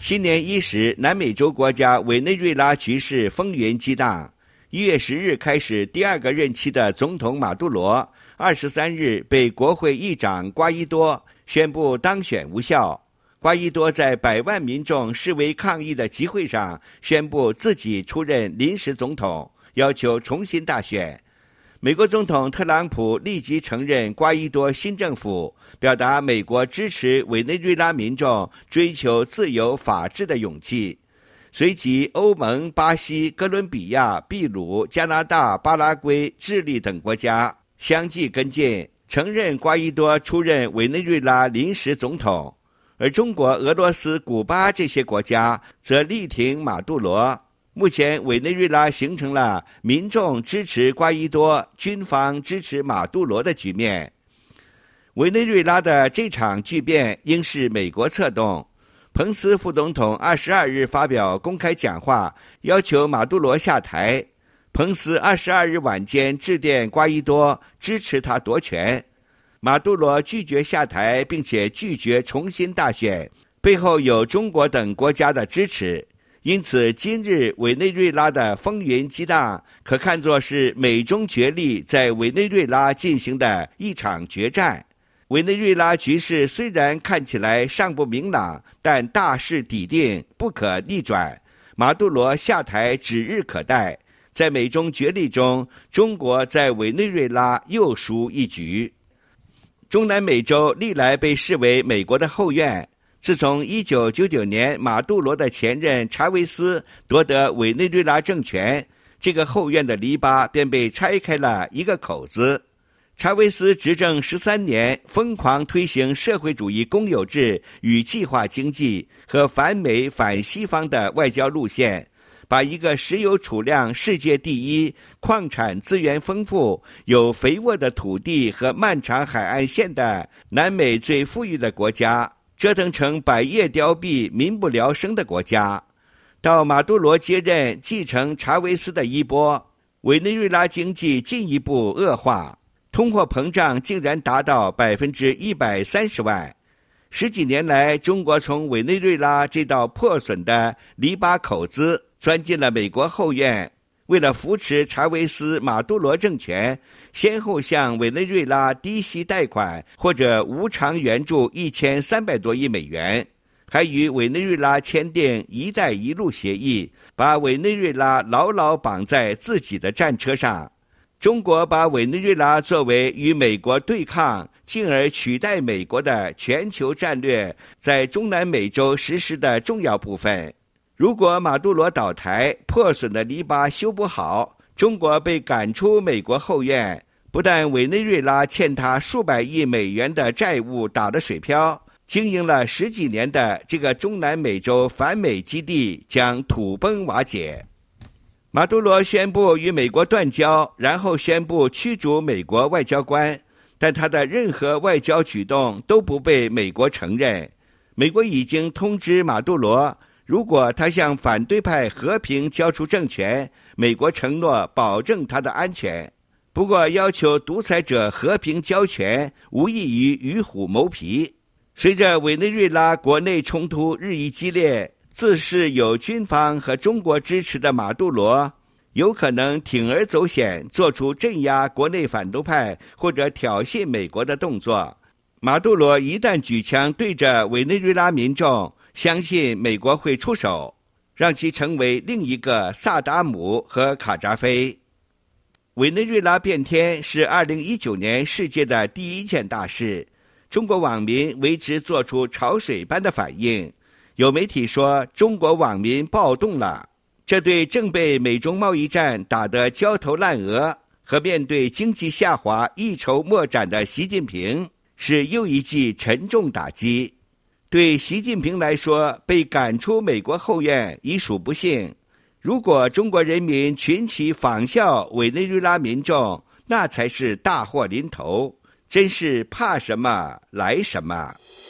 新年伊始，南美洲国家委内瑞拉局势风云激荡。1月10日开始第2个任期的总统马杜罗，23日被国会议长瓜伊多宣布当选无效。瓜伊多在100万民众示威抗议的集会上宣布自己出任临时总统，要求重新大选。美国总统特朗普立即承认瓜伊多新政府，表达美国支持委内瑞拉民众追求自由法治的勇气。随即，欧盟、巴西、哥伦比亚、秘鲁、加拿大、巴拉圭、智利等国家相继跟进，承认瓜伊多出任委内瑞拉临时总统。而中国、俄罗斯、古巴这些国家则力挺马杜罗。目前，委内瑞拉形成了民众支持瓜伊多、军方支持马杜罗的局面。委内瑞拉的这场巨变应是美国策动。彭斯副总统22日发表公开讲话，要求马杜罗下台。彭斯22日晚间致电瓜伊多，支持他夺权。马杜罗拒绝下台，并且拒绝重新大选，背后有中国等国家的支持。因此，今日委内瑞拉的风云激荡，可看作是美中角力在委内瑞拉进行的一场决战。委内瑞拉局势虽然看起来尚不明朗，但大势已定，不可逆转。马杜罗下台指日可待。在美中角力中，中国在委内瑞拉又输一局。中南美洲历来被视为美国的后院。自从1999年马杜罗的前任查韦斯夺得委内瑞拉政权，这个后院的篱笆便被拆开了一个口子。查韦斯执政13年，疯狂推行社会主义公有制与计划经济和反美反西方的外交路线，把一个石油储量世界第一、矿产资源丰富、有肥沃的土地和漫长海岸线的南美最富裕的国家折腾成百业凋敝、民不聊生的国家。到马杜罗接任，继承查韦斯的衣钵，委内瑞拉经济进一步恶化，通货膨胀竟然达到130万。10几年来，中国从委内瑞拉这道破损的篱笆口子钻进了美国后院。为了扶持查韦斯、马杜罗政权，先后向委内瑞拉低息贷款或者无偿援助1300多亿美元，还与委内瑞拉签订“一带一路”协议，把委内瑞拉牢牢绑在自己的战车上。中国把委内瑞拉作为与美国对抗，进而取代美国的全球战略在中南美洲实施的重要部分。如果马杜罗倒台，破损的篱笆修不好，中国被赶出美国后院，不但委内瑞拉欠他数百亿美元的债务打了水漂，经营了10几年的这个中南美洲反美基地将土崩瓦解。马杜罗宣布与美国断交，然后宣布驱逐美国外交官，但他的任何外交举动都不被美国承认。美国已经通知马杜罗，如果他向反对派和平交出政权，美国承诺保证他的安全。不过，要求独裁者和平交权，无异于与虎谋皮。随着委内瑞拉国内冲突日益激烈，自恃有军方和中国支持的马杜罗，有可能铤而走险，做出镇压国内反对派或者挑衅美国的动作。马杜罗一旦举枪对着委内瑞拉民众，相信美国会出手，让其成为另一个萨达姆和卡扎菲。委内瑞拉变天是2019年世界的第一件大事，中国网民为之做出潮水般的反应。有媒体说中国网民暴动了，这对正被美中贸易战打得焦头烂额和面对经济下滑一筹莫展的习近平是又一记沉重打击。对习近平来说，被赶出美国后院已属不幸。如果中国人民群起仿效委内瑞拉民众，那才是大祸临头，真是怕什么来什么。